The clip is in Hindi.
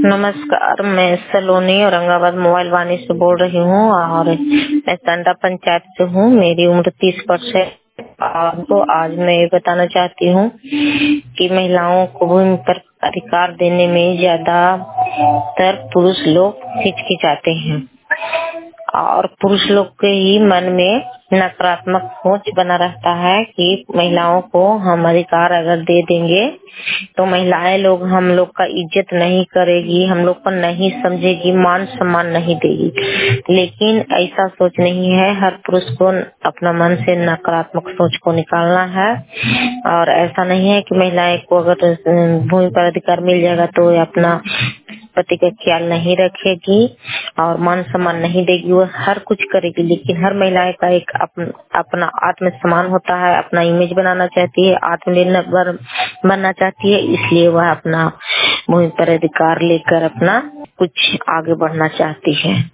नमस्कार, मैं सलोनी औरंगाबाद मोबाइल वाणी से बोल रही हूँ और मैं संडा पंचायत से हूँ। मेरी उम्र 30 वर्ष है। आपको आज मैं ये बताना चाहती हूँ कि महिलाओं को भूमि पर अधिकार देने में ज्यादातर पुरुष लोग हिचकिचाते हैं और पुरुष लोग के ही मन में नकारात्मक सोच बना रहता है कि महिलाओं को हम अधिकार अगर दे देंगे तो महिलाएं लोग हम लोग का इज्जत नहीं करेगी, हम लोग को नहीं समझेगी, मान सम्मान नहीं देगी। लेकिन ऐसा सोच नहीं है। हर पुरुष को अपना मन से नकारात्मक सोच को निकालना है और ऐसा नहीं है कि महिलाएं को अगर भूमि पर अधिकार मिल जाएगा तो अपना पति का ख्याल नहीं रखेगी और मान सम्मान नहीं देगी। वो हर कुछ करेगी, लेकिन हर महिला का एक अपना आत्मसम्मान होता है, अपना इमेज बनाना चाहती है, आत्मनिर्भर बनना चाहती है, इसलिए वह अपना भूमि पर अधिकार लेकर अपना कुछ आगे बढ़ना चाहती है।